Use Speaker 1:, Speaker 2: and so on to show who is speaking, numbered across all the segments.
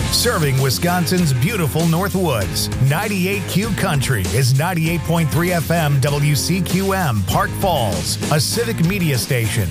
Speaker 1: Serving Wisconsin's beautiful Northwoods. 98Q Country is 98.3 FM WCQM Park Falls, a civic media station.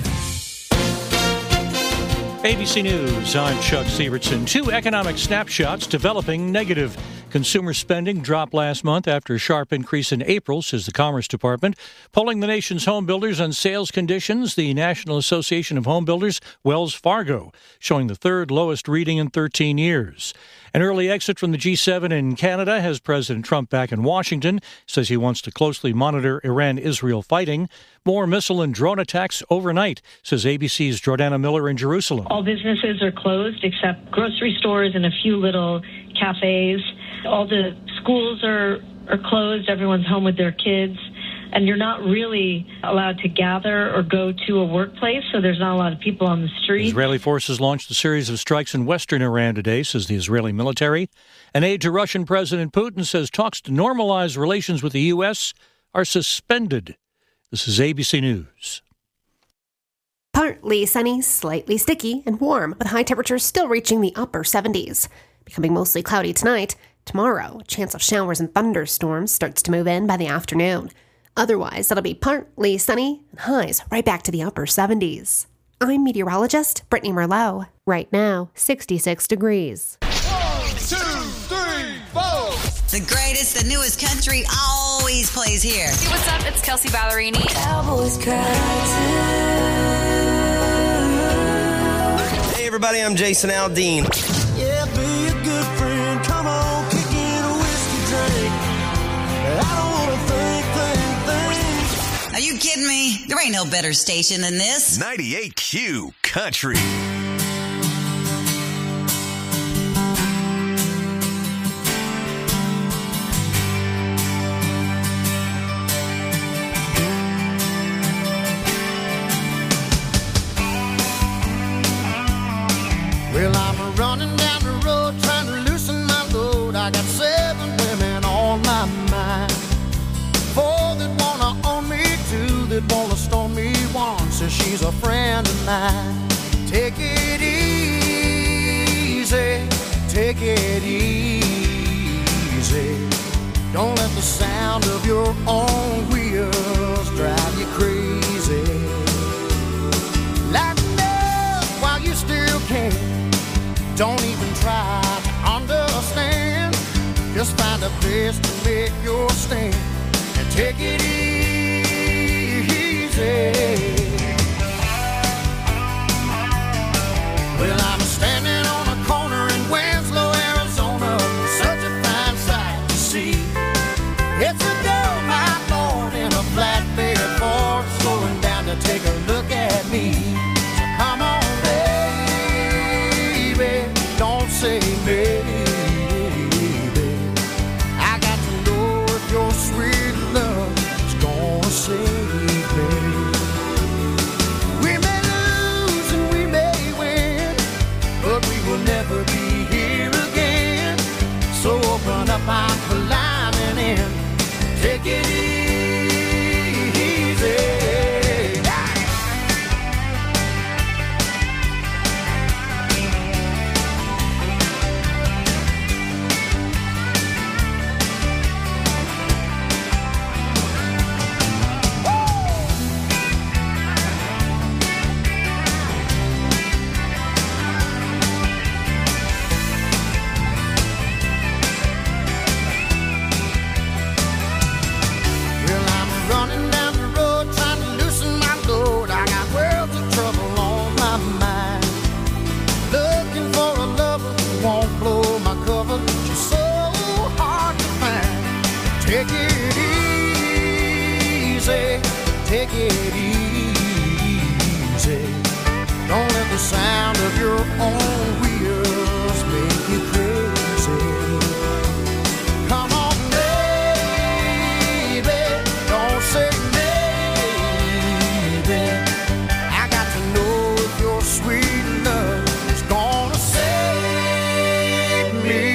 Speaker 2: ABC News, I'm Chuck Sievertson. Two economic snapshots developing negative. Consumer spending dropped last month after a sharp increase in April, says the Commerce Department. Polling the nation's home builders on sales conditions, the National Association of Home Builders, Wells Fargo, showing the third lowest reading in 13 years. An early exit from the G7 in Canada has President Trump back in Washington, says he wants to closely monitor Iran-Israel fighting. More missile and drone attacks overnight, says ABC's Jordana Miller in Jerusalem.
Speaker 3: All businesses are closed except grocery stores and a few little cafes. All the schools are closed. Everyone's home with their kids. And you're not really allowed to gather or go to a workplace, so there's not a lot of people on the street.
Speaker 2: Israeli forces launched a series of strikes in western Iran today, says the Israeli military. An aide to Russian President Putin says talks to normalize relations with the U.S. are suspended. This is ABC News.
Speaker 4: Partly sunny, slightly sticky, and warm, with high temperatures still reaching the upper 70s. Becoming mostly cloudy tonight. Tomorrow, chance of showers and thunderstorms starts to move in by the afternoon. Otherwise, it'll be partly sunny and highs right back to the upper 70s. I'm meteorologist Brittany Merlot. Right now, 66 degrees.
Speaker 5: 1, 2, 3, 4.
Speaker 6: The greatest, the newest country always plays here.
Speaker 7: Hey, what's up? It's Kelsey Ballerini.
Speaker 8: Cowboys cry too.
Speaker 9: Hey everybody, I'm Jason Aldean.
Speaker 5: Yeah, be a good friend. Come on, kick in a whiskey drink. I don't want to think.
Speaker 6: Are you kidding me? There ain't no better station than this.
Speaker 1: 98Q Country.
Speaker 5: Well, I'm running down the road trying to loosen my load. I got 7 women on my mind. 4 that wanna own me, 2 that wanna storm me. 1 says she's a friend of mine. Take it easy, take it easy. Don't let the sound of your own wheels drive you crazy. Lighten up while you still can. Don't even try to understand. Just find a place to make your stand and take it easy. Well, I'm standing on a corner in Winslow, Arizona. Such a fine sight to see. It's a dull night morn in a flatbed Ford, slowing down to take a look at me. So come on, baby, don't say maybe. I got to know if your sweet love is gonna save me. We may lose and we may win, but we will never be here again. So open up, I'm climbing in. Take it easy. Take it easy. Don't let the sound of your own wheels make you crazy. Come on, baby, don't say maybe. I got to know if your sweet love is gonna save me.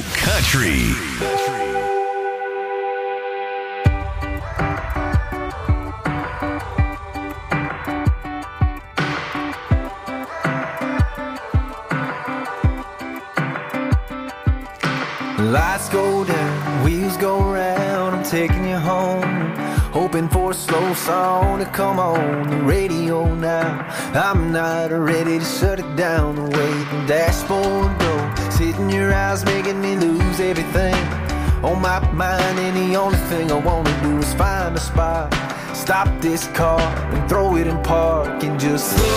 Speaker 1: Country.
Speaker 5: Lights go down, wheels go round, I'm taking you home. Hoping for a slow song to come on the radio now. I'm not ready to shut it down. The way the dashboard goes, hitting your eyes, making me lose everything on my mind. And the only thing I wanna do is find a spot, stop this car and throw it in park and just slow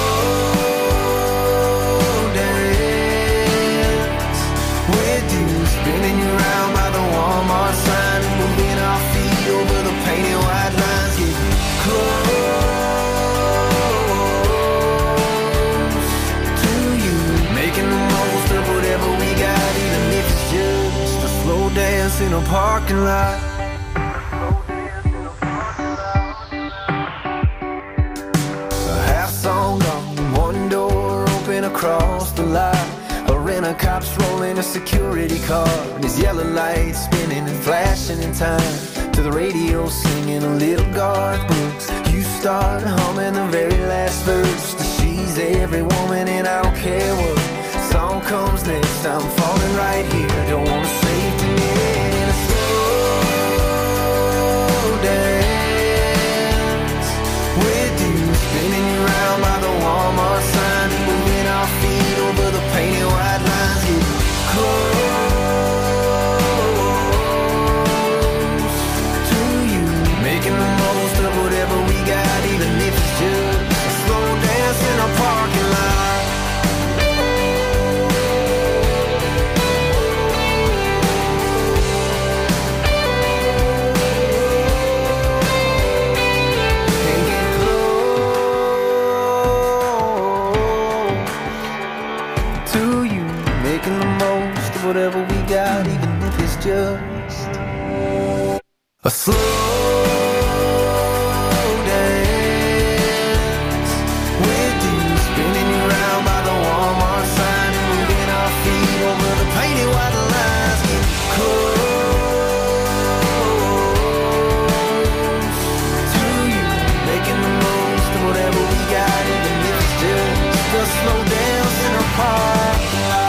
Speaker 5: dance with you, spinning you around by the Walmart sign and moving our feet over the painted white lines. Get close to you, making the most of whatever we got, even if it's just a slow dance in a parking lot. A half song gone, one door open across the lot. A cop's rolling a security car, and his yellow lights spinning and flashing in time to the radio singing a little Garth Brooks. You start humming the very last verse. She's every woman and I don't care what song comes next. I'm falling right here, I don't wanna save tonight. In a slow dance with you, spinning you around by the Walmart sign and moving our feet over the painted white lines. Close to you, making the most of whatever we got, even if it's just a slow dance in a parking lot. Can't get close to you, making the most of whatever we got, even if it's just a slow dance with you, spinning you around by the Walmart sign and moving our feet over the painted white lines. Get close to you, making the most of whatever we got, even if it's just a slow dance in a parking lot.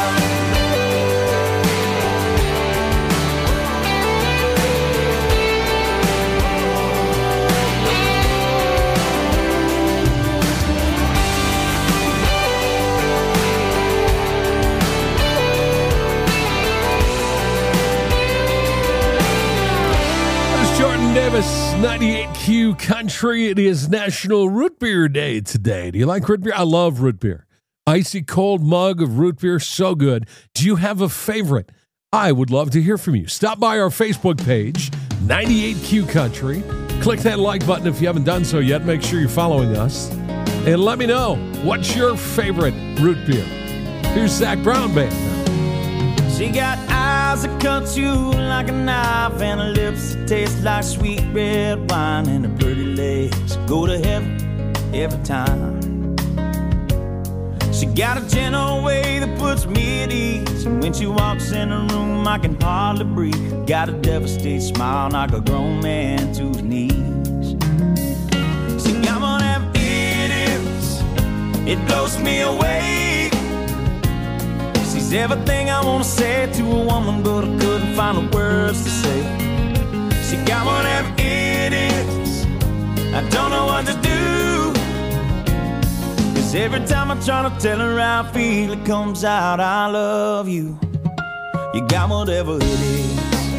Speaker 8: Jordan Davis, 98Q Country. It is National Root Beer Day today. Do you like root beer? I love root beer. Icy cold mug of root beer, so good. Do you have a favorite? I would love to hear from you. Stop by our Facebook page, 98Q Country. Click that like button if you haven't done so yet. Make sure you're following us. And let me know, what's your favorite root beer? Here's Zach Brown Band.
Speaker 10: She got eyes that cut you like a knife and her lips that taste like sweet red wine, and her pretty legs go to heaven every time. She got a gentle way that puts me at ease, and when she walks in the room I can hardly breathe. Got a devastated smile, knock a grown man to his knees. She got one of them idiots, it blows me away. She's everything I want to say to a woman, but I couldn't find the words to say. She got one of them idiots, I don't know what to do. 'Cause every time I try to tell her how I feel, it comes out, I love you. You got whatever it is.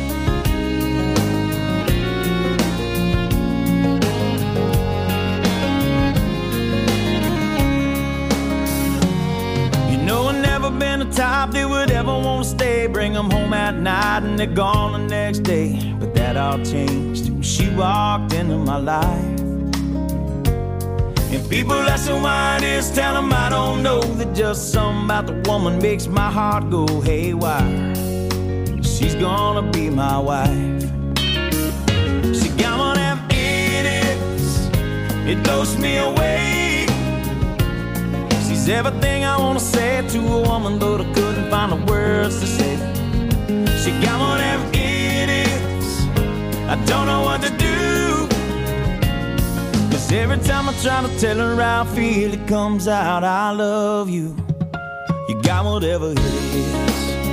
Speaker 10: Been the type that would ever want to stay, bring them home at night and they're gone the next day. But that all changed when she walked into my life. And people ask me why it is, tell them I don't know, that just something about the woman makes my heart go haywire. She's gonna be my wife. She got one of them idiots, it blows me away. She's everything I want to say to a woman, but I couldn't find the words to say. She She got whatever it is, I don't know what to do. 'Cause every time I try to tell her how I feel, it comes out, I love you. You got whatever it is.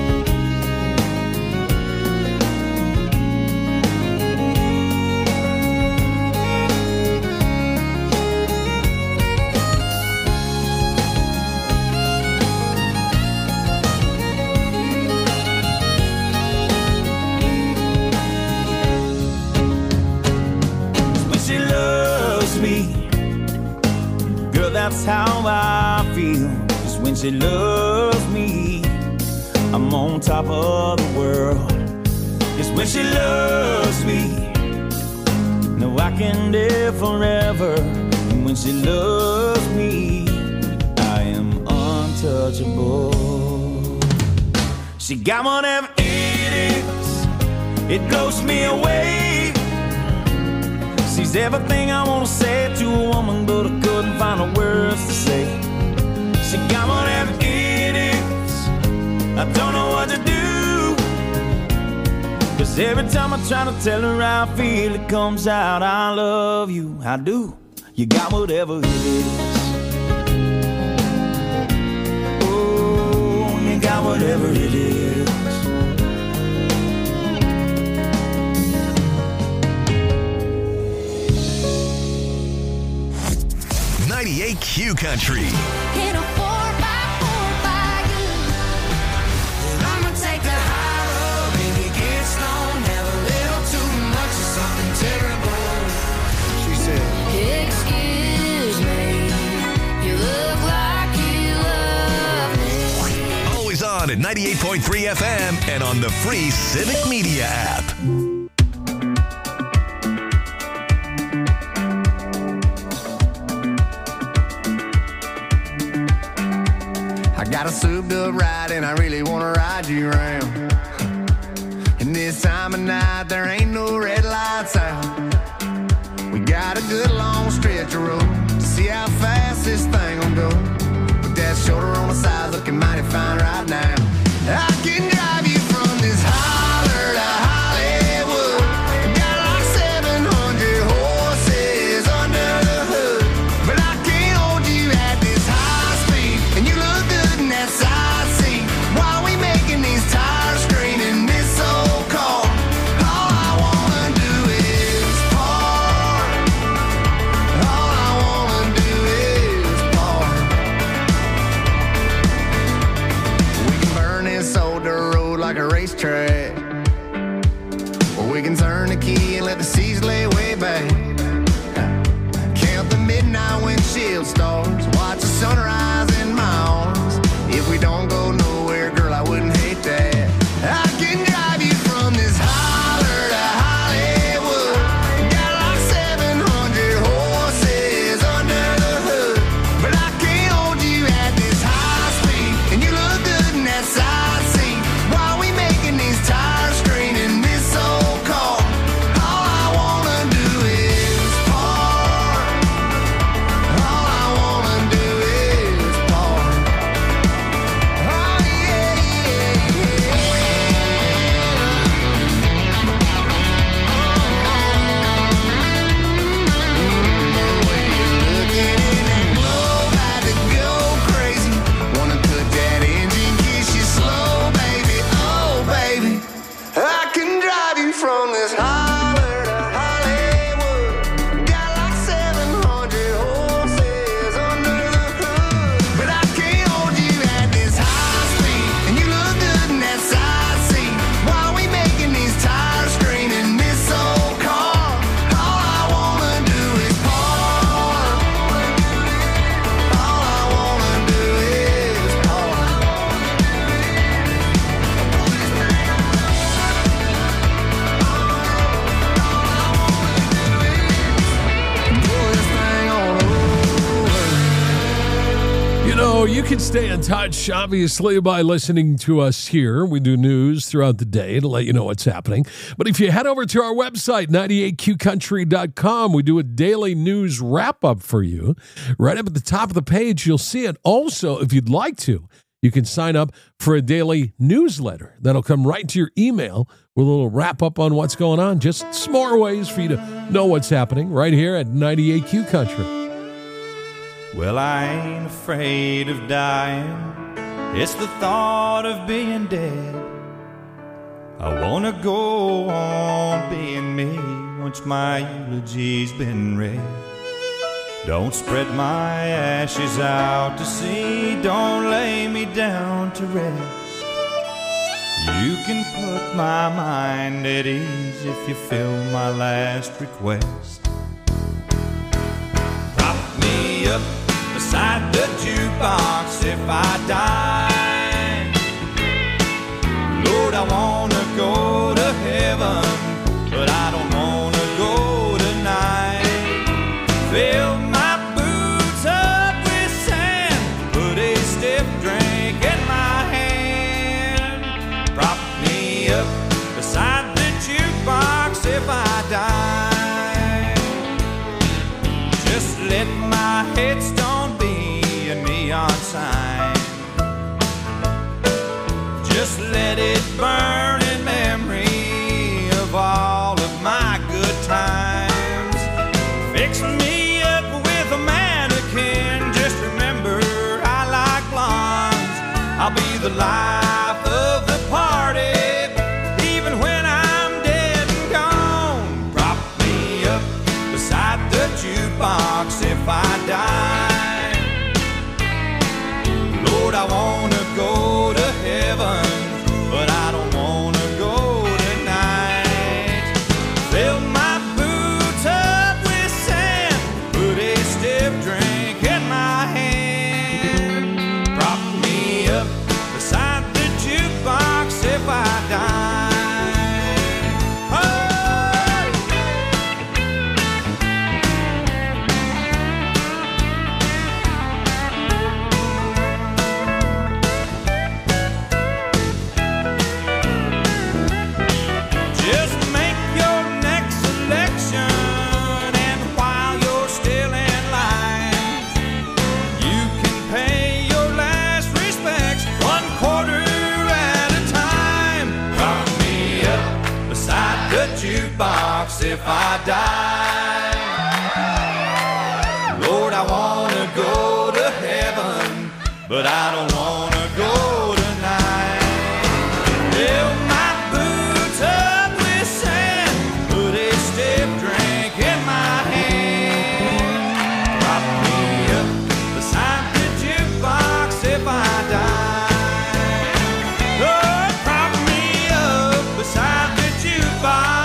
Speaker 10: That's how I feel. 'Cause when she loves me, I'm on top of the world. 'Cause when she loves me, no, I can live forever. And when she loves me, I am untouchable. She got whatever it is, it blows me away. She's everything I want to say to a woman, but I couldn't find the words to say. She got whatever it is, I don't know what to do. 'Cause every time I try to tell her how I feel, it comes out, I love you, I do. You got whatever it is. Oh, you got whatever it is.
Speaker 1: 98Q Country.
Speaker 5: In a 4x4 by you. I'ma take the high road, baby, get stoned, have a little too much of something terrible. She said, excuse me, you look like you love me.
Speaker 1: Always on at 98.3 FM and on the free Civic Media app.
Speaker 11: Got a souped up ride and I really wanna ride you around. And this time of night there ain't no red lights out. We got a good long stretch of road to see how fast this thing will go. With that shoulder on the side looking mighty fine right now. I can drive you from this holler to Hollywood. Got like 700 horses under the hood. But I can't hold you at this high speed. And you look good in that side seat. While we making these tires scream in this old car. All I wanna do is park. All I wanna do is park. We can burn this old dirt road like a racetrack. Or we can turn the key and let the seas lay way back. Count the midnight windshield stars. Watch the sunrise in my arms. If we don't go nowhere, girl, I wouldn't hate that. I can drive you from this holler to Hollywood. Got like 700 horses under the hood. But I can't hold you at this high speed. And you look good in that side seat. While we making these tires scream in this old car. All I wanna do is park. All I wanna do is park. Oh yeah, yeah, yeah. The way you're looking in that globe, had to go crazy. Wanna put that engine, kiss you slow, baby. Oh, baby. I can drive you from this holler to Hollywood. Got like 700 horses under the hood. But I can't hold you at this high speed. And you look good in that side seat. While we making these tires scream in this old car. All I wanna do is park. All I wanna do is park. Pull this thing on over.
Speaker 8: You know, you can stay in touch, obviously, by listening to us here. We do news throughout the day to let you know what's happening. But if you head over to our website, 98qcountry.com, we do a daily news wrap-up for you. Right up at the top of the page, you'll see it. Also, if you'd like to, You can sign up for a daily newsletter that'll come right to your email with a little wrap-up on what's going on. Just some more ways for you to know what's happening right here at 98Q Country.
Speaker 10: Well, I ain't afraid of dying. It's the thought of being dead. I wanna go on being me once my eulogy's been read. Don't spread my ashes out to sea. Don't lay me down to rest. You can put my mind at ease if you fill my last request. Prop me up beside the jukebox if I die. Lord, I wanna go to heaven, but I don't wanna go tonight. Fill my boots up with sand, put a stiff drink in my hand. Prop me up beside the jukebox if I die. Just let my headstone be a neon sign. Just let it burn in memory of all of my good times. Fix me up with a mannequin. Just remember I like blondes. I'll be the life of the party, even when I'm dead and gone. Prop me up beside the jukebox if I die. Lord, I wanna go to heaven, but I don't wanna go tonight. Fill my boots up with sand, put a stiff drink in my hand. Prop me up beside the jukebox if I die. Jukebox if I die. Lord, I wanna go to heaven, but I don't wanna go tonight. Fill my boots up with sand, put a stiff drink in my hand. Prop me up beside the jukebox if I die. Lord, prop me up beside the jukebox.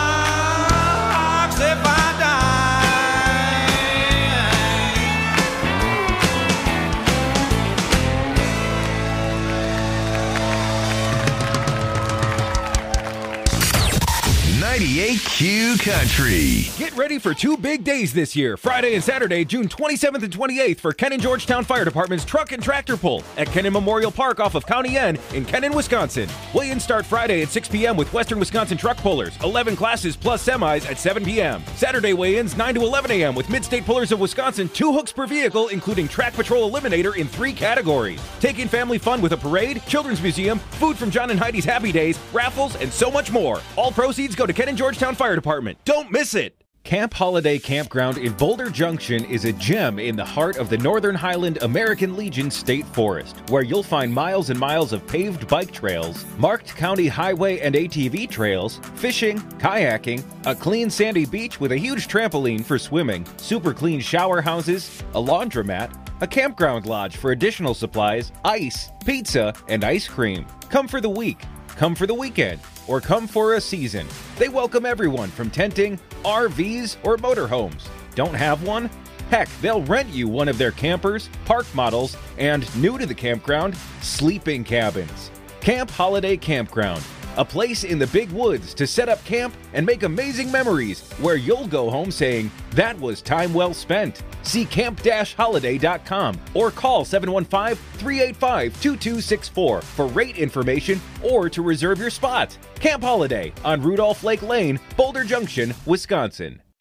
Speaker 1: Q Country.
Speaker 12: Get ready for two big days this year, Friday and Saturday, June 27th and 28th for Kennon Georgetown Fire Department's Truck and Tractor Pull at Kennon Memorial Park off of County N in Kennon, Wisconsin. Weigh-ins start Friday at 6 p.m. with Western Wisconsin truck pullers, 11 classes plus semis at 7 p.m. Saturday weigh-ins 9 to 11 a.m. with Mid-State Pullers of Wisconsin, 2 hooks per vehicle, including Track Patrol Eliminator in 3 categories. Take in family fun with a parade, children's museum, food from John and Heidi's Happy Days, raffles, and so much more. All proceeds go to Kennon Georgetown Fire Department. Don't miss it! Camp Holiday Campground in Boulder Junction is a gem in the heart of the Northern Highland American Legion State Forest, where you'll find miles and miles of paved bike trails, marked county highway and ATV trails, fishing, kayaking, a clean sandy beach with a huge trampoline for swimming, super clean shower houses, a laundromat, a campground lodge for additional supplies, ice, pizza, and ice cream. Come for the week, come for the weekend, or come for a season. They welcome everyone from tenting, RVs, or motorhomes. Don't have one? Heck, they'll rent you one of their campers, park models, and, new to the campground, sleeping cabins. Camp Holiday Campground, a place in the big woods to set up camp and make amazing memories where you'll go home saying, that was time well spent. See camp-holiday.com or call 715-385-2264 for rate information or to reserve your spot. Camp Holiday on Rudolph Lake Lane, Boulder Junction, Wisconsin.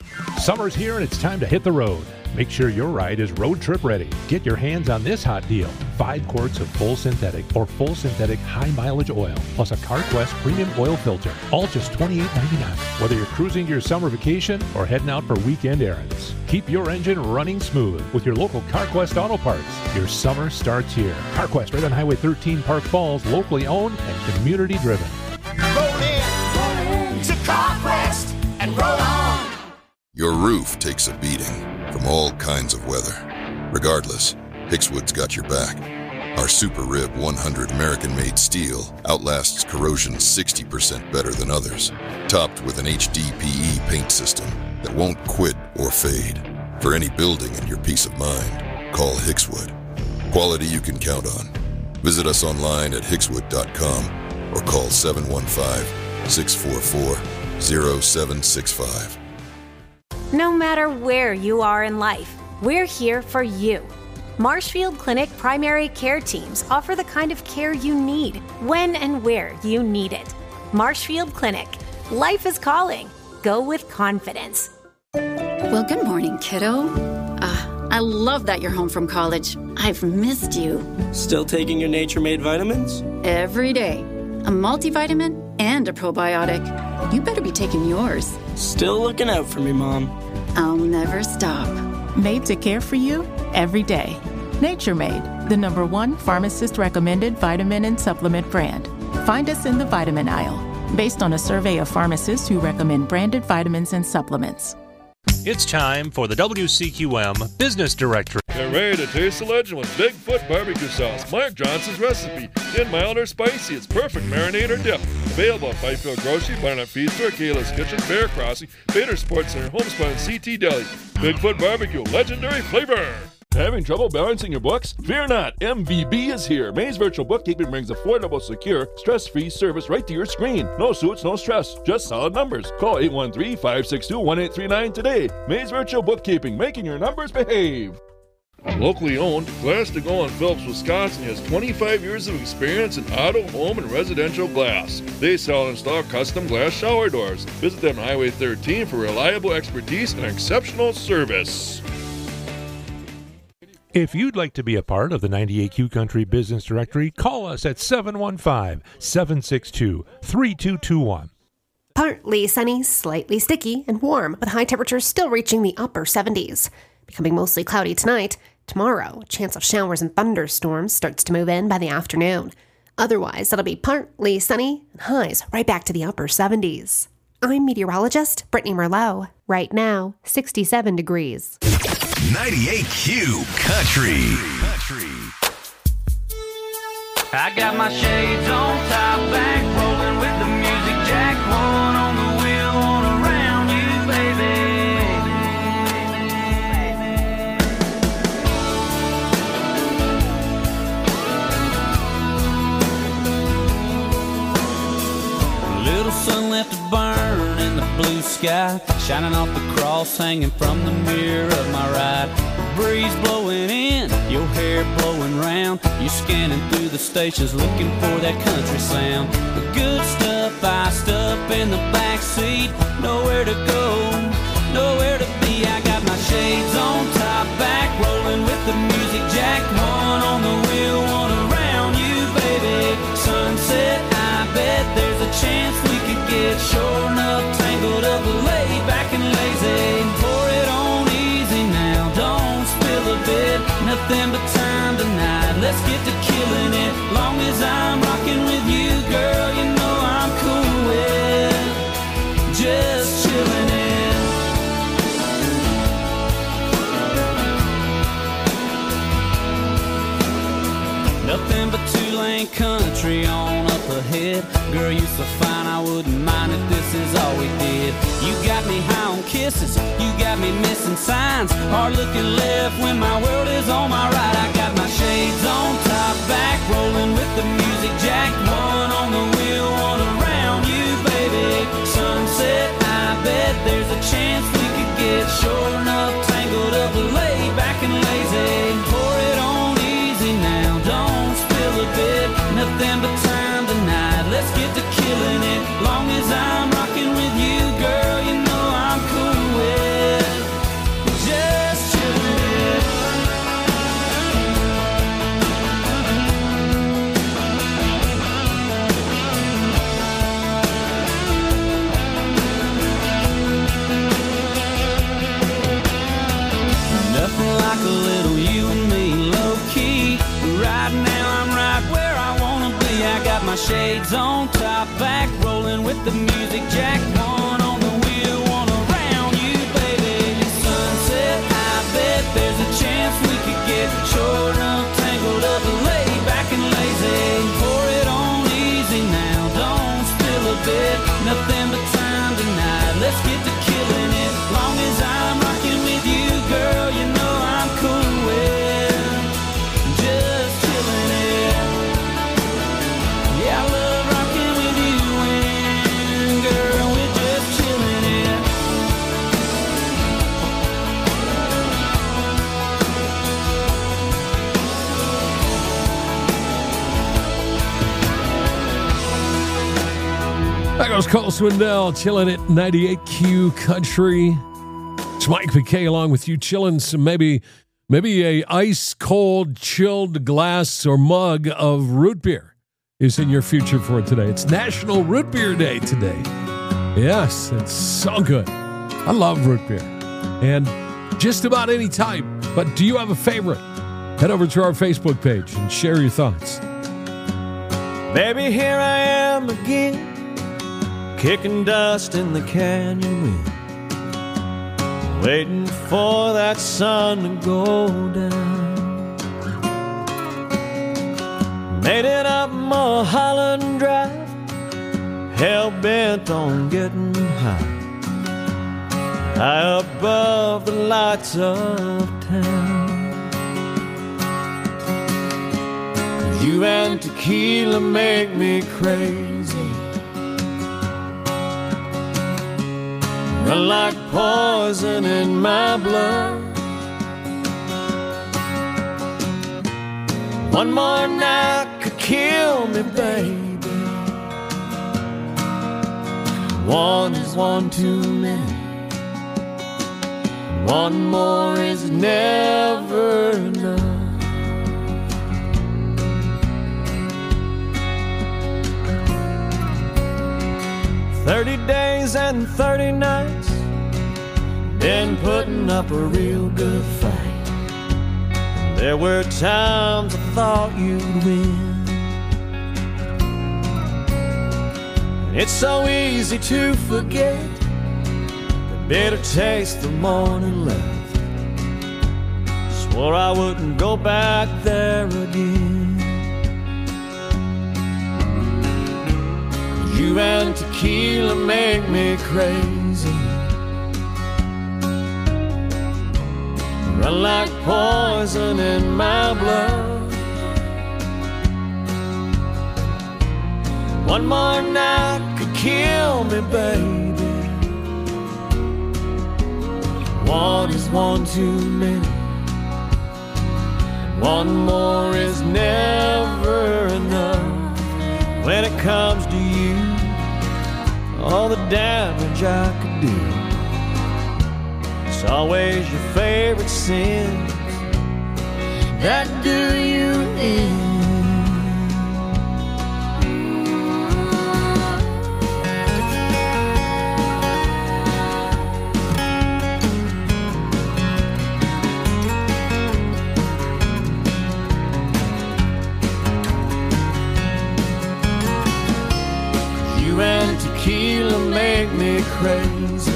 Speaker 13: Summer's here and it's time to hit the road. Make sure your ride is road trip ready. Get your hands on this hot deal. 5 quarts of full synthetic or full synthetic high mileage oil, plus a CarQuest premium oil filter, all just $28.99. Whether you're cruising to your summer vacation or heading out for weekend errands, keep your engine running smooth with your local CarQuest Auto Parts. Your summer starts here. CarQuest, right on Highway 13, Park Falls, locally owned and community driven.
Speaker 5: Roll in to CarQuest and roll on.
Speaker 14: Your roof takes a beating from all kinds of weather. Regardless, Hickswood's got your back. Our Super Rib 100 American-made steel outlasts corrosion 60% better than others, topped with an HDPE paint system that won't quit or fade. For any building and your peace of mind, call Hickswood. Quality you can count on. Visit us online at hickswood.com or call 715-644-0765.
Speaker 15: No matter where you are in life, we're here for you. Marshfield Clinic primary care teams offer the kind of care you need, when and where you need it. Marshfield Clinic. Life is calling. Go with confidence.
Speaker 16: Well, good morning, kiddo. I love that you're home from college. I've missed you.
Speaker 17: Still taking your Nature-Made vitamins?
Speaker 16: Every day. A multivitamin and a probiotic. You better be taking yours.
Speaker 17: Still looking out for me, Mom.
Speaker 16: I'll never stop.
Speaker 18: Made to care for you every day. Nature-Made, the #1 pharmacist-recommended vitamin and supplement brand. Find us in the vitamin aisle, based on a survey of pharmacists who recommend branded vitamins and supplements.
Speaker 19: It's time for the WCQM Business Directory.
Speaker 20: Get ready to taste the legend with Bigfoot barbecue sauce. Mark Johnson's recipe. In mild or spicy, it's perfect marinade or dip. Available at Fifield Grocery, Barnett Feed Store, Kayla's Kitchen, Bear Crossing, Bader Sports Center, Homespun, and CT Deli. Bigfoot barbecue, legendary flavor. Having trouble balancing your books? Fear not, MVB is here. Maze Virtual Bookkeeping brings affordable, secure, stress-free service right to your screen. No suits, no stress, just solid numbers. Call 813-562-1839 today. Maze Virtual Bookkeeping, making your numbers behave. Locally owned, Glass to Go in Phillips, Wisconsin has 25 years of experience in auto, home, and residential glass. They sell and install custom glass shower doors. Visit them on Highway 13 for reliable expertise and exceptional service.
Speaker 13: If you'd like to be a part of the 98Q Country Business Directory, call us at 715-762-3221.
Speaker 4: Partly sunny, slightly sticky, and warm, with high temperatures still reaching the upper 70s. Becoming mostly cloudy tonight. Tomorrow, a chance of showers and thunderstorms starts to move in by the afternoon. Otherwise, it'll be partly sunny and highs right back to the upper 70s. I'm meteorologist Brittany Merlot. Right now, 67 degrees.
Speaker 1: 98Q Country.
Speaker 10: I got my shades on, top back, rolling with the music jack, one on the wheel, one around you, baby. Little sun left to burn in the blue sky, shining off the cross hanging from the mirror of my ride. Breeze blowing in, your hair blowing round. You scanning through the stations looking for that country sound. The good stuff iced up in the back seat. Nowhere to go, nowhere to be. I got my shades on, top back, rolling with the music jack. One on the wheel, one around you, baby. Sunset, I bet there's a chance we could get sure enough tangled up, laid back and lazy. Pour it on easy now, don't spill a bit. Nothing but time tonight, let's get to killing it. Long as I'm rocking with you, girl, you know I'm cool with just chilling it. Nothing but two-lane country on up ahead. Girl, you so fine, I wouldn't mind if this is all we did. You got me high on kisses, you got me missing signs. Hard looking left when my world is on my right. I got my shades on, top back, rolling with the music jack. One on the wheel, one around you, baby. Sunset, I bet there's a chance we could get sure enough tangled up, laid back and lazy. Pour it on easy now, don't spill a bit. Nothing but time tonight, let's get to killing it. Long as I'm rocking with you, girl, you know I'm cool with like a little you and me, low key. Right now I'm right where I wanna be. I got my shades on, top back, rolling with the music jack. One on the wheel, one around you, baby. Sunset, I bet there's a chance we could get short up, tangled up, laid back and lazy. Pour it on easy now, don't spill a bit. Nothing but time tonight. Let's get to killing it. Long as I'm rocking with you, girl, you know I'm cool with just chilling it. Yeah, I love rocking with you, and girl, we're just chilling it.
Speaker 8: That goes Cole Swindell, chilling at 98Q Country. It's Mike McKay along with you, chilling some maybe a ice cold chilled glass or mug of root beer is in your future for today. It's National Root Beer Day today. Yes, it's so good. I love root beer and just about any type. But do you have a favorite? Head over to our Facebook page and share your thoughts.
Speaker 10: Baby, here I am again, kicking dust in the canyon wind, waiting for that sun to go down. Made it up Mulholland Drive, hell-bent on getting high above the lights of town. You and tequila make me crazy, run like poison in my blood. One more night could kill me, baby. One is one too many. One more is never enough. 30 days and 30 nights, been putting up a real good fight. There were times I thought you'd win. It's so easy to forget the bitter taste the morning left. Swore I wouldn't go back there again. You and tequila make me crazy, run like poison in my blood. One more night could kill me, baby. One is one too many. One more is never enough. When it comes to you, all the damage I could do, it's always your favorite sins that do you in. Tequila make me crazy,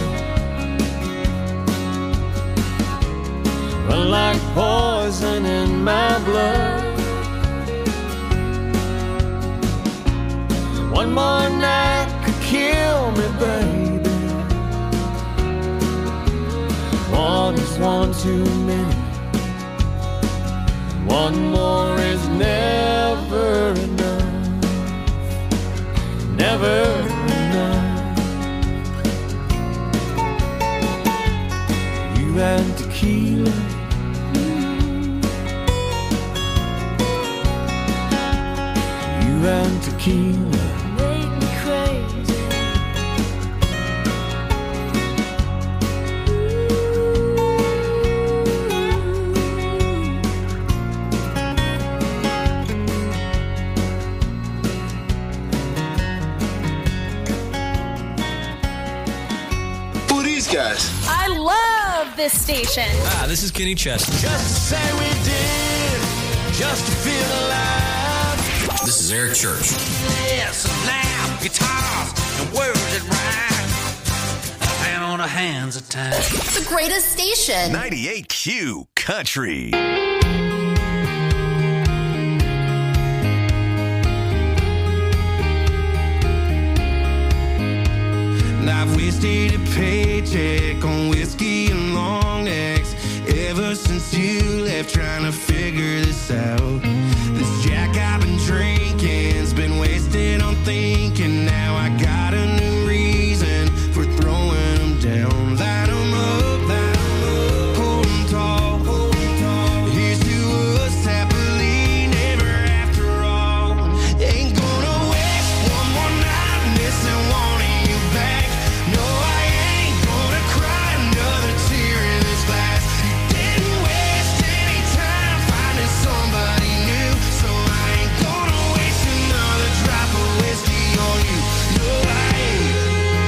Speaker 10: run like poison in my blood. One more night could kill me, baby. One is one too many. One more is never enough. Never enough. You and tequila, you and tequila make me crazy.
Speaker 21: Who are these guys?
Speaker 22: I love
Speaker 7: love this station.
Speaker 21: Hi, this is Kenny Chesney.
Speaker 5: Just say we did, just to feel alive.
Speaker 21: This is Eric Church.
Speaker 22: Yes, laugh, guitars, and words that rhyme. And on the hands of time.
Speaker 23: The greatest station.
Speaker 1: 98Q Country.
Speaker 11: I've wasted a paycheck on whiskey and long necks ever since you left, trying to figure this out. This Jack I've been drinking's been wasted on thinking. Now I got a new reason for throwing them down. Line them up, hold them tall. Here's to us happily never after all. Ain't gonna waste one more night missing wanting you back. No, I ain't gonna cry another tear in this glass. You didn't waste any time finding somebody new, so I ain't gonna waste another drop of whiskey on you. No, I ain't.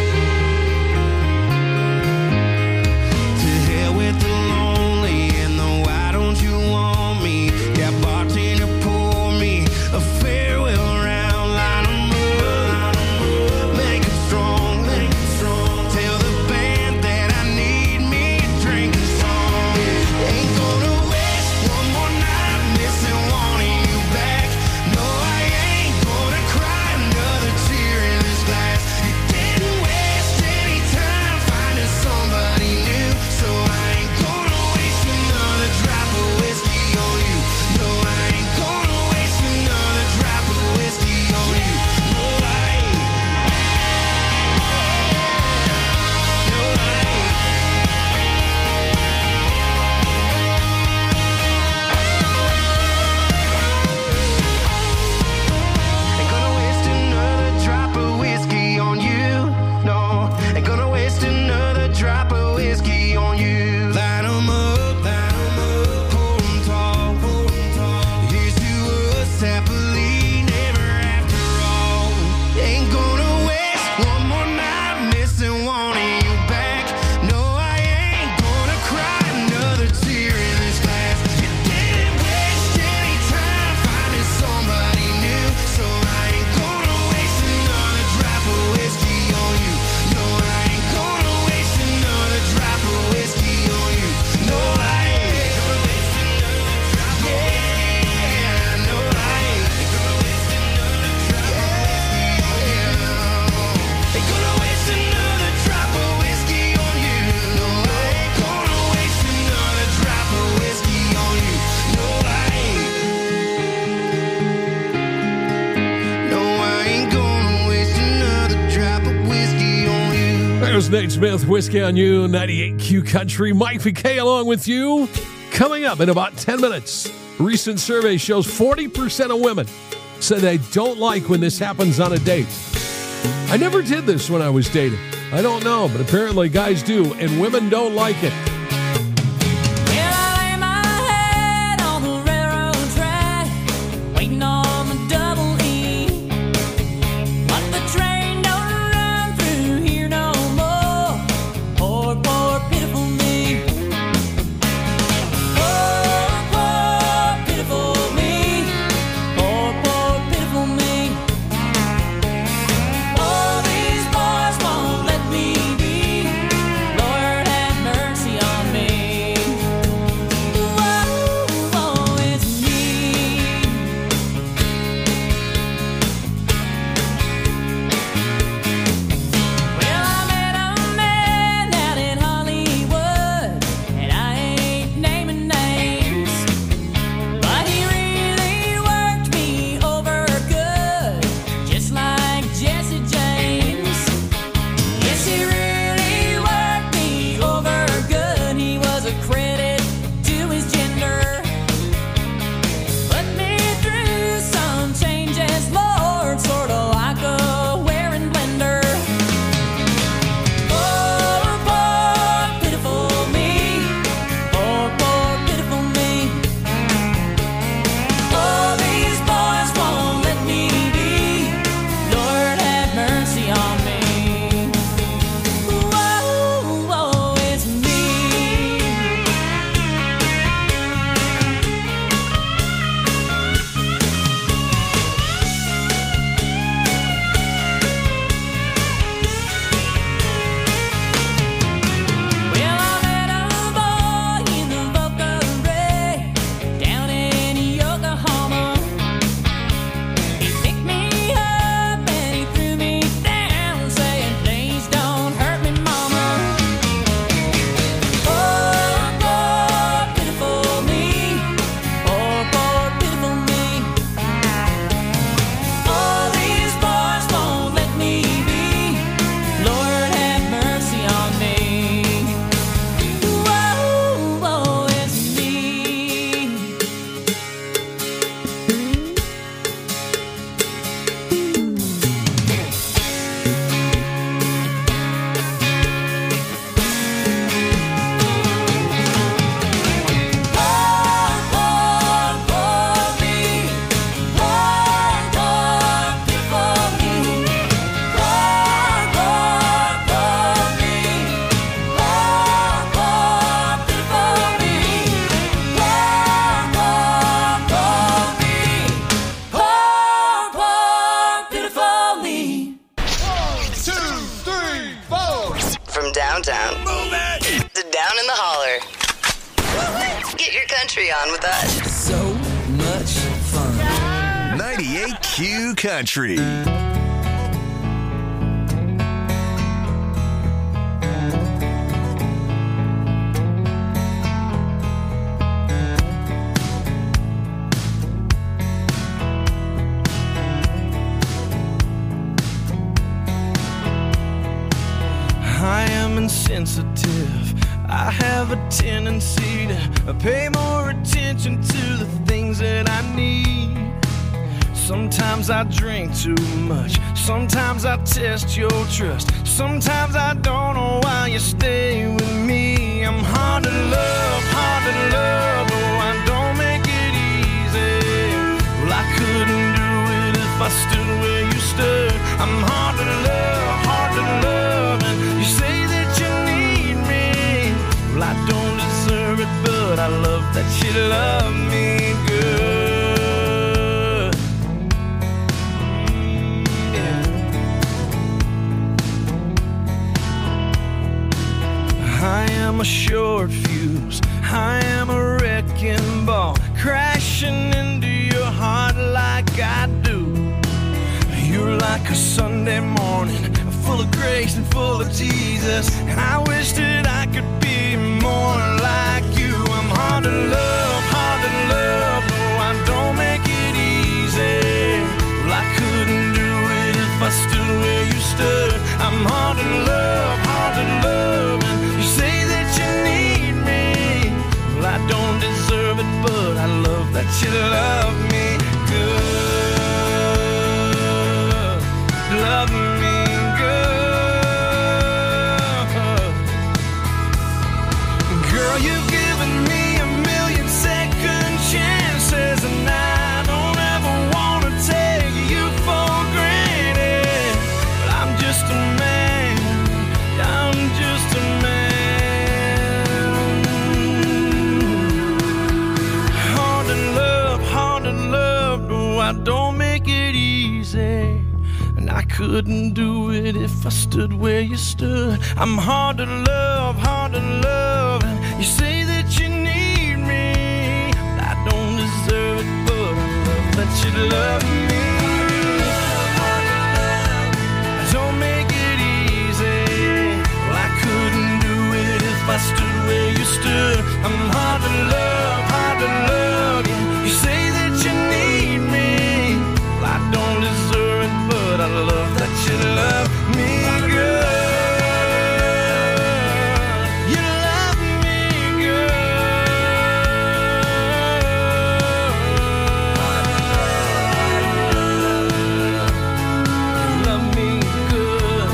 Speaker 11: To hell with the lonely and the why don't you want me? Yeah, bartender, pour me a farewell round. Line 'em up, make 'em strong. Tell the band that I need me a drinking song. Ain't gonna waste one more night missing wanting you back. No, I ain't gonna cry another tear in this glass. You didn't waste any time finding somebody new, so I ain't gonna waste another drop of whiskey on you. No, I ain't gonna waste another drop of whiskey on you. No, I ain't. Ain't gonna waste another drop of whiskey on you. No, ain't gonna waste another drop of whiskey on you. Line 'em up, hold 'em tall. Here's to us happily never after all. Ain't gonna waste one more night missing wanting you back. No, I ain't gonna cry another tear in this glass. You didn't waste any time finding somebody new, so I ain't gonna waste another drop of whiskey on you. No, I ain't gonna waste another drop of whiskey on you. No, I ain't gonna waste another drop of whiskey. Yeah, no, I ain't gonna waste another drop of whiskey on you. Ain't gonna waste another drop of whiskey on you. No, I ain't gonna waste another drop of whiskey on you. No, I ain't. No, I ain't gonna waste another drop of whiskey on you.
Speaker 8: There's Nate Smith, Whiskey on You, 98Q Country. Mike PK along with you. Coming up in about 10 minutes. Recent survey shows 40% of women said they don't like when this happens on a date. I never did this when I was dating. I don't know, but apparently guys do, and women don't like it.
Speaker 5: Well, I lay my head on the railroad track, waiting on the double E. But the train don't run through here no more. Poor, poor, pitiful me. Poor, poor, pitiful me. Poor, poor, pitiful me. All these boys won't let me be. Lord have mercy on
Speaker 2: Get your country on with us.
Speaker 3: So much fun.
Speaker 9: 98Q Country.
Speaker 17: I am insensitive. I have a tendency to pay more attention to the things that I need. Sometimes I drink too much. Sometimes I test your trust. Sometimes I don't know why you stay with me. I'm hard to love, oh, I don't make it easy. Well, I couldn't do it if I stood where you stood. I'm hard to love, and you say that you need me. Well, I don't deserve it, but I love that you love me good. I am a short fuse, I am a wrecking ball, crashing into your heart like I do. You're like a Sunday morning, full of grace and full of Jesus, and I wish that I could be more like you. I'm hard to love, no, I don't make it easy. Well, I couldn't do it if I stood where you stood. I'm hard to love, and you say that you need me. Well, I don't deserve it, but I love that you love me good. Love me good. Girl, you've given me a million second chances, and I don't ever want to take you for granted. But I'm just a man, I'm just a man. Hard to love, no, I don't make it easy. I couldn't do it if I stood where you stood. I'm hard to love, and you say that you need me. I don't deserve it, but I love that you love me. I don't make it easy. Well, I couldn't do it if I stood where you stood. I'm hard to love, yeah. You say that you need me. Well, I don't deserve it, but I love that you love me good. You love me good. You love me good.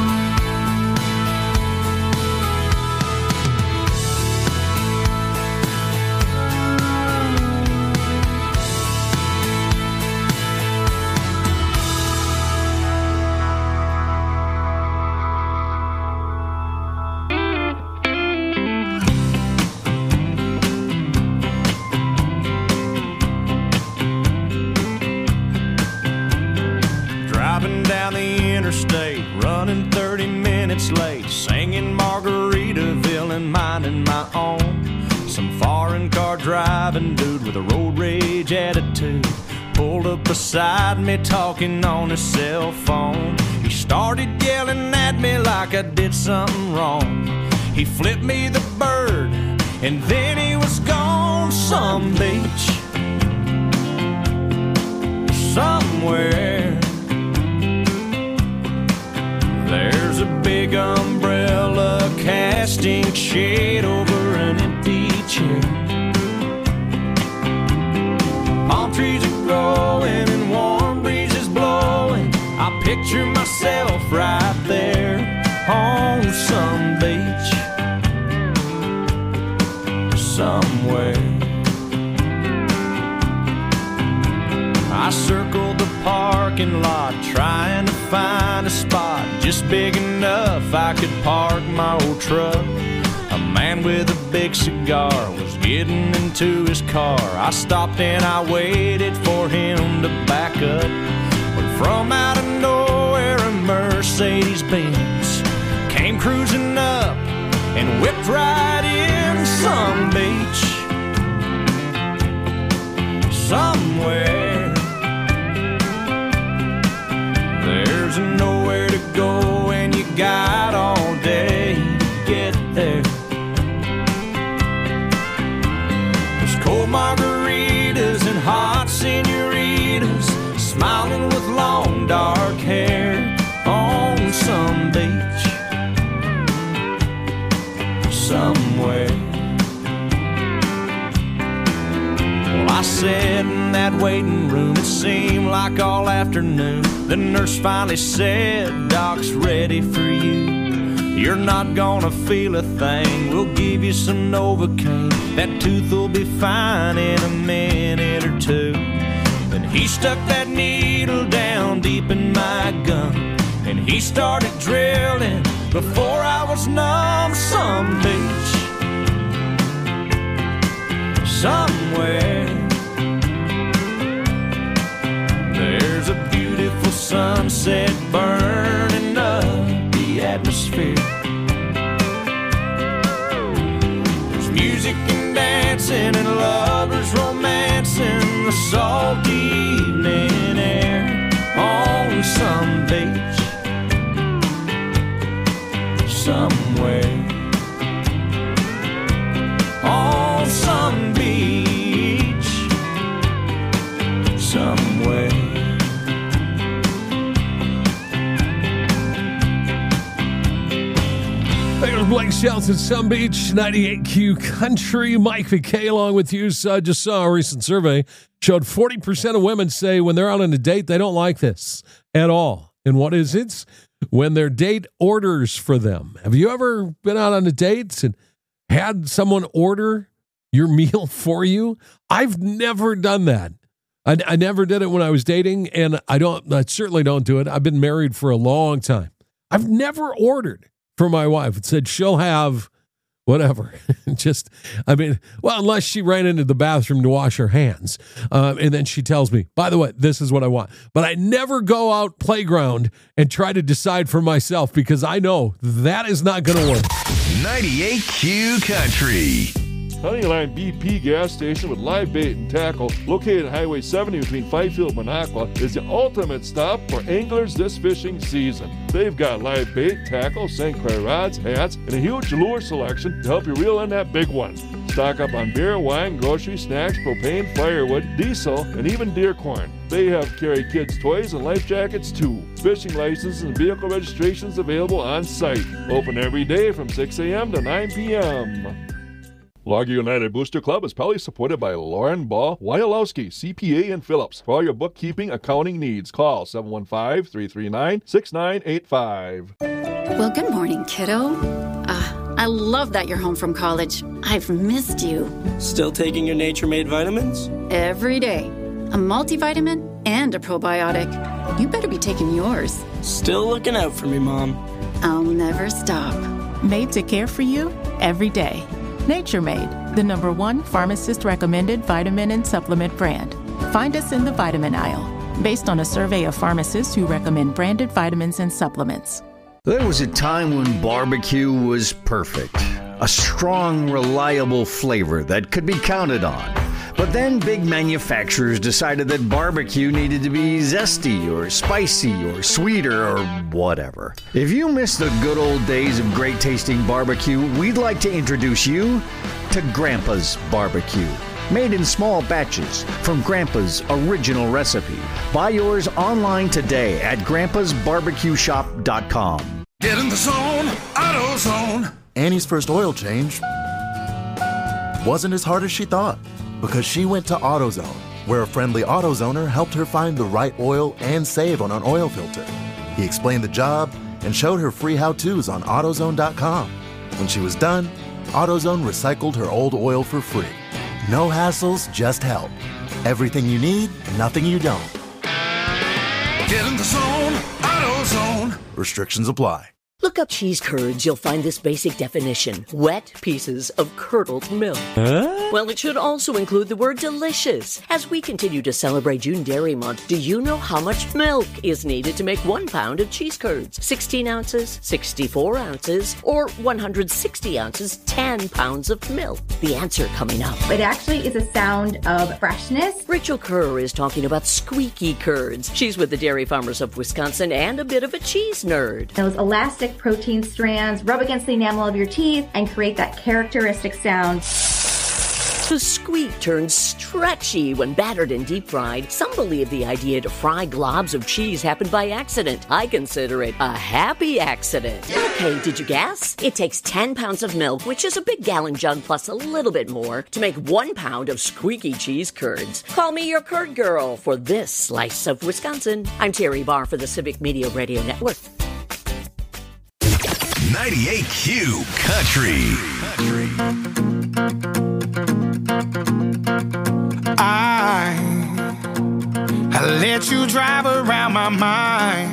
Speaker 17: Driving down the interstate, running 30 minutes late, singing Margaritaville and minding my own. Some foreign car driving dude with a road rage attitude pulled up beside me talking on his cell phone. He started yelling at me like I did something wrong. He flipped me the bird and then he was gone. Some beach somewhere, there's a big umbrella casting shade over an empty chair. Palm trees are growing and warm breezes blowing. I picture myself right there on some beach somewhere. I circled the parking lot trying to find a spot just big enough I could park my old truck. A man with a big cigar was getting into his car. I stopped and I waited for him to back up. When from out of nowhere a Mercedes-Benz came cruising up and whipped right in some beach
Speaker 10: cold margaritas and hot senoritas, smiling with long dark hair on some beach somewhere. Well, I sat in that waiting room, it seemed like all afternoon. The nurse finally said, "Doc's ready for you. You're not gonna feel a thing. We'll give you some Novocaine. That tooth will be fine in a minute or two." Then he stuck that needle down deep in my gum, and he started drilling before I was numb. Some beach somewhere, there's a beautiful sunset burning up the atmosphere. There's music and dancing and lovers romancing the salty evening air on some beach somewhere. On some beach somewhere.
Speaker 8: There's Blake Shelton, Some Beach, 98Q Country. Mike McKay along with you. So I just saw a recent survey showed 40% of women say when they're out on a date, they don't like this at all. And what is it? When their date orders for them. Have you ever been out on a date and had someone order your meal for you? I've never done that. I never did it when I was dating, and I certainly don't do it. I've been married for a long time. I've never ordered for my wife. It said she'll have whatever. Unless she ran into the bathroom to wash her hands. And then she tells me, by the way, this is what I want. But I never go out playground and try to decide for myself because I know that is not going to work.
Speaker 9: 98Q Country.
Speaker 20: Honeyline BP gas station with live bait and tackle located on Highway 70 between Fifield and Minocqua is the ultimate stop for anglers this fishing season. They've got live bait, tackle, St. Clair rods, hats, and a huge lure selection to help you reel in that big one. Stock up on beer, wine, groceries, snacks, propane, firewood, diesel, and even deer corn. They have carry kids' toys and life jackets too. Fishing licenses and vehicle registrations available on site. Open every day from 6 a.m. to 9 p.m. Logger United Booster Club is proudly supported by Lauren Ball, Wyalowski, CPA and Phillips. For all your bookkeeping, accounting needs, call 715-339-6985.
Speaker 16: Well, good morning, kiddo. I love that you're home from college. I've missed you.
Speaker 3: Still taking your Nature Made vitamins?
Speaker 16: Every day. A multivitamin and a probiotic. You better be taking yours.
Speaker 3: Still looking out for me, Mom.
Speaker 16: I'll never stop.
Speaker 18: Made to care for you every day. Nature Made, the #1 pharmacist-recommended vitamin and supplement brand. Find us in the vitamin aisle, based on a survey of pharmacists who recommend branded vitamins and supplements.
Speaker 6: There was a time when barbecue was perfect. A strong, reliable flavor that could be counted on. But then big manufacturers decided that barbecue needed to be zesty or spicy or sweeter or whatever. If you miss the good old days of great tasting barbecue, we'd like to introduce you to Grandpa's Barbecue. Made in small batches from Grandpa's original recipe. Buy yours online today at grandpasbarbecueshop.com.
Speaker 5: Get in the zone, AutoZone.
Speaker 12: Annie's first oil change wasn't as hard as she thought because she went to AutoZone, where a friendly AutoZoner helped her find the right oil and save on an oil filter. He explained the job and showed her free how-tos on AutoZone.com. When she was done, AutoZone recycled her old oil for free. No hassles, just help. Everything you need, nothing you don't.
Speaker 5: Get in the zone, AutoZone.
Speaker 12: Restrictions apply.
Speaker 14: Look up cheese curds, you'll find this basic definition. Wet pieces of curdled milk.
Speaker 3: Huh?
Speaker 14: Well, it should also include the word delicious. As we continue to celebrate June Dairy Month, do you know how much milk is needed to make 1 pound of cheese curds? 16 ounces, 64 ounces, or 160 ounces, 10 pounds of milk? The answer coming up.
Speaker 24: It actually is a sound of freshness.
Speaker 14: Rachel Kerr is talking about squeaky curds. She's with the Dairy Farmers of Wisconsin and a bit of a cheese nerd.
Speaker 24: Those elastic protein strands rub against the enamel of your teeth and create that characteristic sound.
Speaker 14: The squeak turns stretchy when battered and deep fried. Some believe the idea to fry globs of cheese happened by accident. I consider it a happy accident. Okay, did you guess? It takes 10 pounds of milk, which is a big gallon jug plus a little bit more, to make 1 pound of squeaky cheese curds. Call me your curd girl for this slice of Wisconsin. I'm Terry Barr for the Civic Media Radio Network.
Speaker 9: 98Q Country.
Speaker 4: I let you drive around my mind.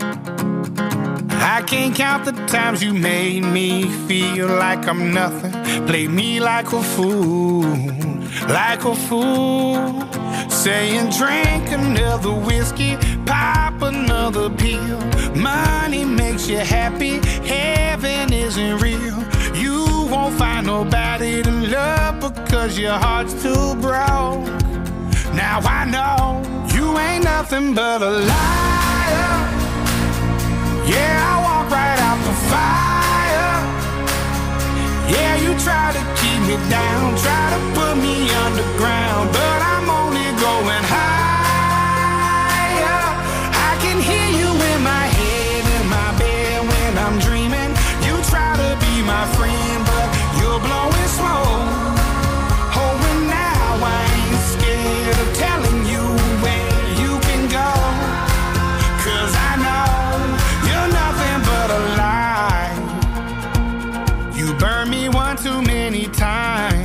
Speaker 4: I can't count the times you made me feel like I'm nothing. Play me like a fool, like a fool. Saying drink another whiskey, pop another pill. Money makes you happy, heaven isn't real. You won't find nobody to love because your heart's too broke. Now I know you ain't nothing but a liar. Yeah, I walk right out the fire. Yeah, you try to keep me down, try to put me underground, but I'm only going higher. I can hear you in my head, in my bed when I'm dreaming. You try to be my friend, but you're blowing smoke. Oh, and now I ain't scared of telling you where you can go, 'cause I know you're nothing but a lie. You burned me one too many times,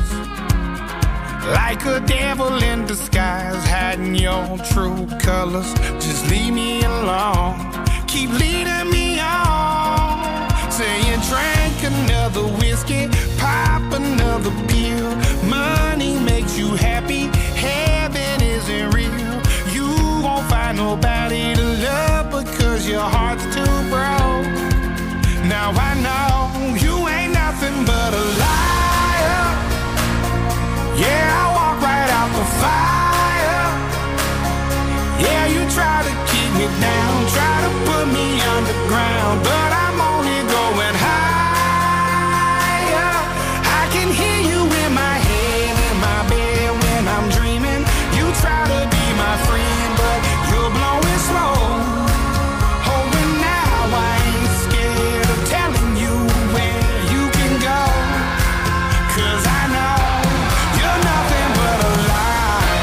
Speaker 4: like a devil in disguise, hiding your true colors. Just leave me alone, keep leading me on. Saying drink another whiskey, pop another pill. Money makes you happy, heaven isn't real. You won't find nobody to love because your heart's too broke. Now I know you ain't nothing but a liar. Yeah, I walk right out the fire. Yeah, you try to keep me down, try to put me underground, but I'm only going higher. I can hear you in my head, in my bed when I'm dreaming. You try to be my friend, but you're blowing smoke. Oh, and now I ain't scared of telling you where you can go, 'cause I know you're nothing but a lie.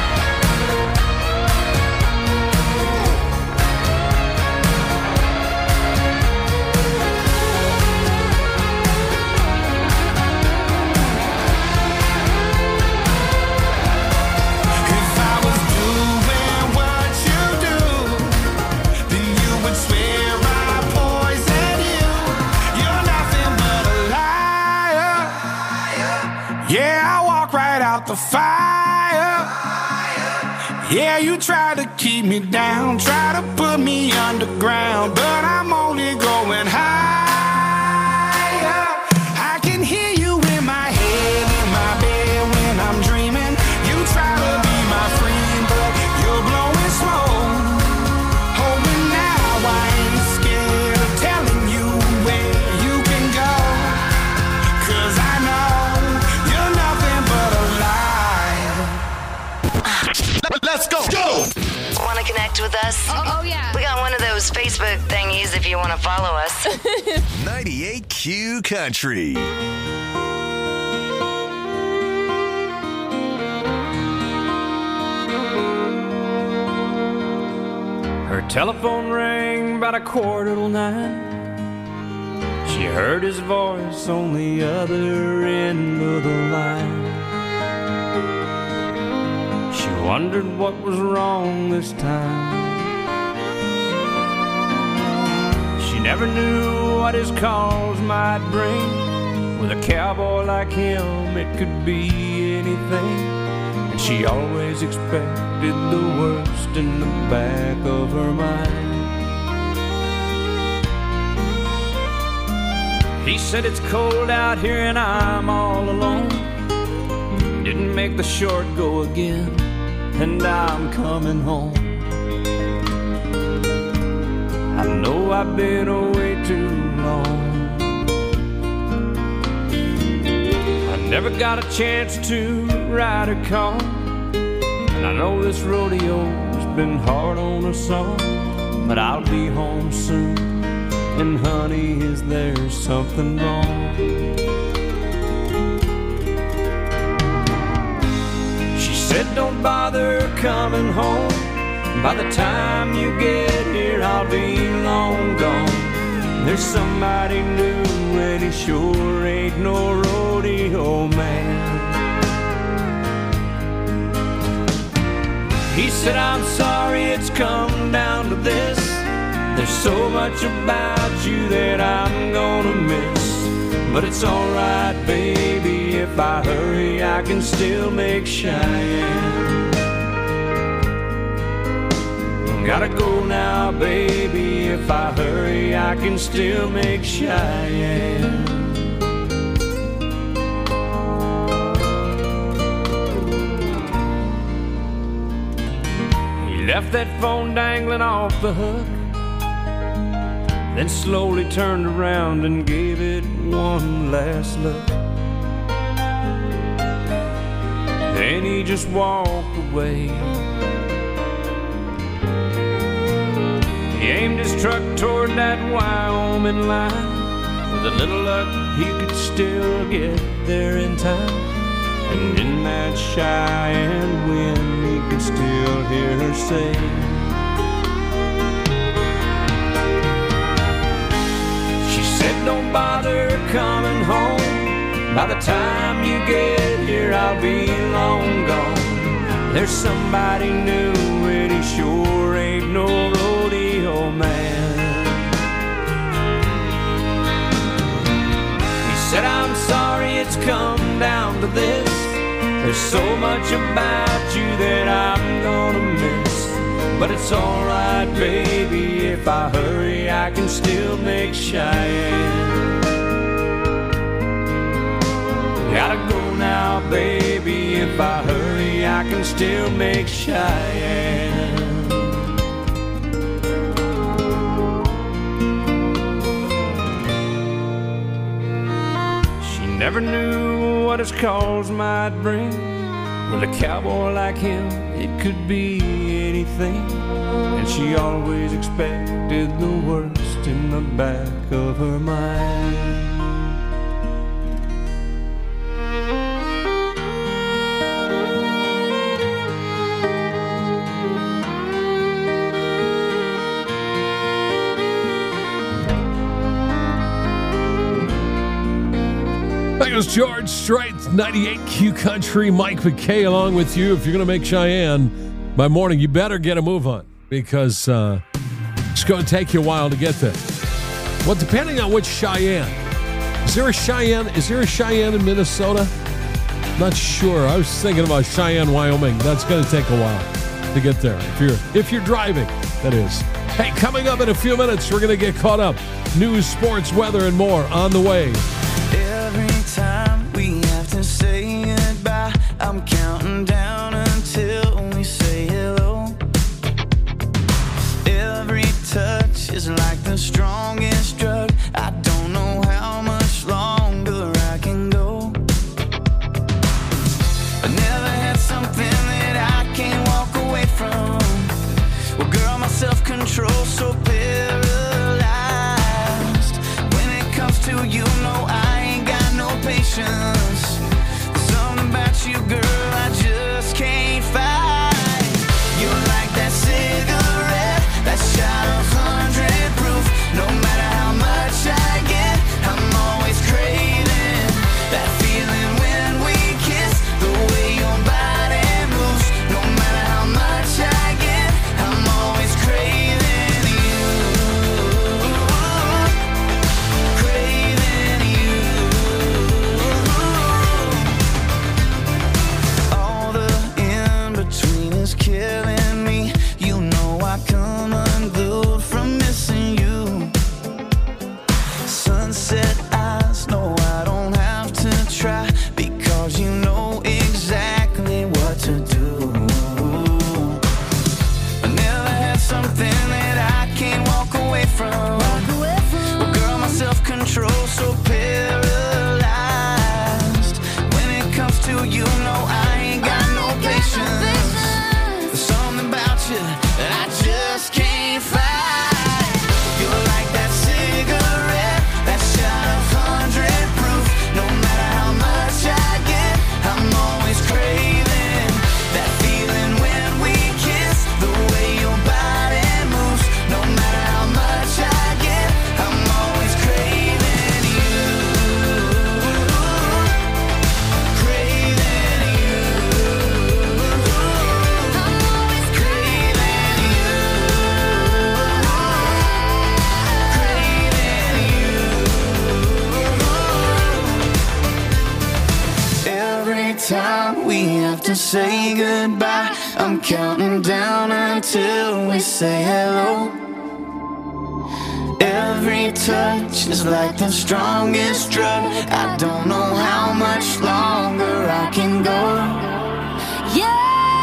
Speaker 4: If I was doing what you do, then you would swear I poisoned you. You're nothing but a liar. Yeah, I walk right out the fire. Yeah, you try to keep me down, try to put me underground, but I'm only going higher. I can hear you in my head, in my bed when I'm dreaming. You try to be my friend, but you're blowing smoke. Oh, and now I ain't scared of telling you where you can go, 'cause I know you're nothing but a lie.
Speaker 9: Let's go. Go.
Speaker 2: Want to connect with us?
Speaker 7: Oh, yeah.
Speaker 2: We got one of those Facebook thingies if you want to follow us.
Speaker 9: 98Q Country.
Speaker 10: Her telephone rang about 9:15. She heard his voice on the other end of the line. She wondered what was wrong this time. She never knew what his calls might bring. With a cowboy like him, it could be anything. And she always expected the worst in the back of her mind. He said it's cold out here and I'm all alone. Didn't make the short go again, and I'm coming home. I know I've been away too long. I Never got a chance to ride a car, and I know this rodeo's been hard on us all, but I'll be home soon, and honey, is there something wrong? She said don't bother coming home, by the time you get here I'll be long gone. There's somebody new and he sure ain't no rodeo man. He said I'm sorry it's come down to this, there's so much about you that I'm gonna miss, but it's alright baby, if I hurry I can still make Cheyenne. Gotta go now, baby, if I hurry I can still make Cheyenne. He left that phone dangling off the hook, then slowly turned around and gave it one last look. Then he just walked away. He aimed his truck toward that Wyoming line. With a little luck, he could still get there in time. And in that Cheyenne wind, he could still hear her say, she said, don't bother coming home. By the time you get here, I'll be long gone. There's somebody new, and he sure ain't no rodeo man. He said, I'm sorry it's come down to this, there's so much about you that I'm gonna miss, but it's alright baby, if I hurry I can still make Cheyenne. Gotta go now baby, if I hurry I can still make Cheyenne. She never knew what his calls might bring. With a cowboy like him, it could be anything, and she always expected the worst in the back of her mind.
Speaker 8: That was George Strait, 98Q Country. Mike McKay along with you. If you're going to make Cheyenne by morning, you better get a move on, because it's going to take you a while to get there. Well, depending on which Cheyenne. Is there a Cheyenne in Minnesota? Not sure. I was thinking about Cheyenne, Wyoming. That's going to take a while to get there. If you're driving, that is. Hey, coming up in a few minutes, we're going to get caught up. News, sports, weather, and more on the way.
Speaker 17: Every time we have to say goodbye, I'm counting down until we say hello. Every touch is like the strongest drug. I don't know how much longer I can go. I never had something that I can't walk away from. Well, girl, my self-control's so paralyzed. When it comes to you, know
Speaker 13: we have to say goodbye. I'm counting down until we say hello. Every touch is like the strongest drug. I don't know how much longer I can go. Yeah.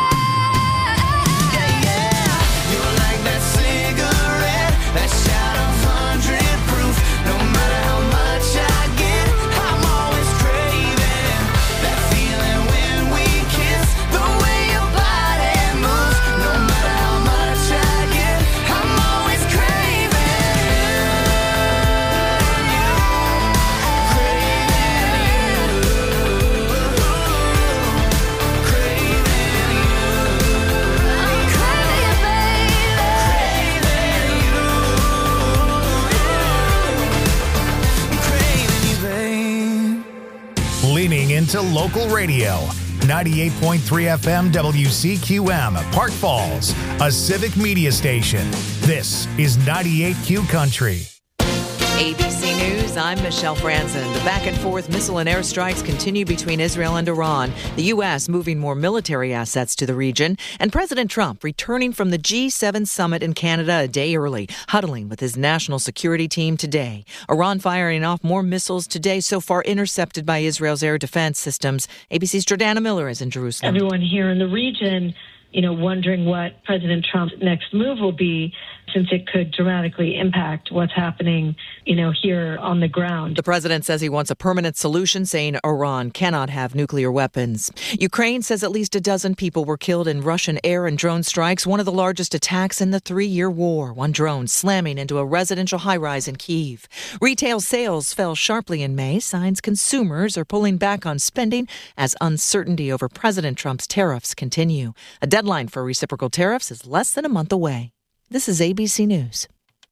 Speaker 1: Leaning into local radio. 98.3 FM WCQM, Park Falls, a civic media station. This is 98Q Country.
Speaker 15: ABC News, I'm Michelle Franzen. The back-and-forth missile and airstrikes continue between Israel and Iran, the U.S. moving more military assets to the region, and President Trump returning from the G7 summit in Canada a day early, huddling with his national security team today. Iran firing off more missiles today, so far intercepted by Israel's air defense systems. ABC's Jordana Miller is in Jerusalem.
Speaker 19: Everyone here in the region, wondering what President Trump's next move will be, since it could dramatically impact what's happening, here on the ground.
Speaker 15: The president says he wants a permanent solution, saying Iran cannot have nuclear weapons. Ukraine says at least a dozen people were killed in Russian air and drone strikes, one of the largest attacks in the 3-year war. One drone slamming into a residential high-rise in Kyiv. Retail sales fell sharply in May, signs consumers are pulling back on spending as uncertainty over President Trump's tariffs continue. A deadline for reciprocal tariffs is less than a month away. This is ABC News.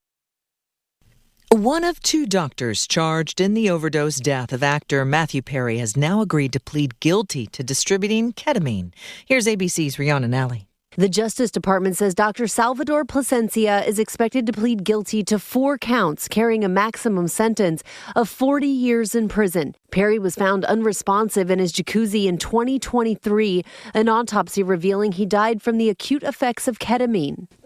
Speaker 15: One of 2 doctors charged in the overdose death of actor Matthew Perry has now agreed to plead guilty to distributing ketamine. Here's ABC's Rihanna Nally.
Speaker 21: The Justice Department says Dr. Salvador Plasencia is expected to plead guilty to 4 counts, carrying a maximum sentence of 40 years in prison. Perry was found unresponsive in his jacuzzi in 2023, an autopsy revealing he died from the acute effects of ketamine.